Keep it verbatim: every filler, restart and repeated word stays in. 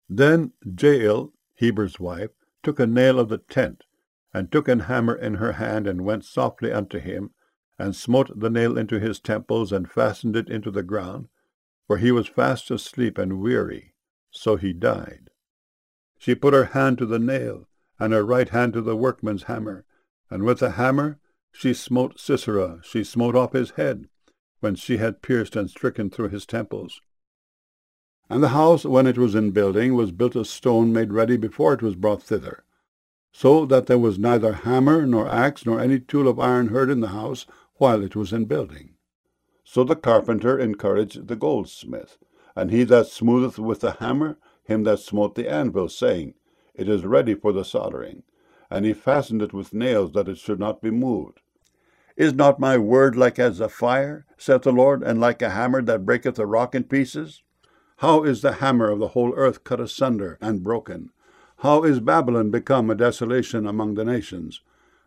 Then Jael, Heber's wife, took a nail of the tent, and took an hammer in her hand, and went softly unto him, and smote the nail into his temples, and fastened it into the ground, for he was fast asleep and weary. So he died. She put her hand to the nail, and her right hand to the workman's hammer, and with the hammer she smote Sisera, she smote off his head, when she had pierced and stricken through his temples. And the house, when it was in building, was built of stone made ready before it was brought thither, so that there was neither hammer, nor axe, nor any tool of iron heard in the house while it was in building. So the carpenter encouraged the goldsmith, and he that smootheth with the hammer, him that smote the anvil, saying, It is ready for the soldering. And he fastened it with nails, that it should not be moved. Is not my word like as a fire, saith the Lord, and like a hammer that breaketh a rock in pieces? How is the hammer of the whole earth cut asunder and broken? How is Babylon become a desolation among the nations?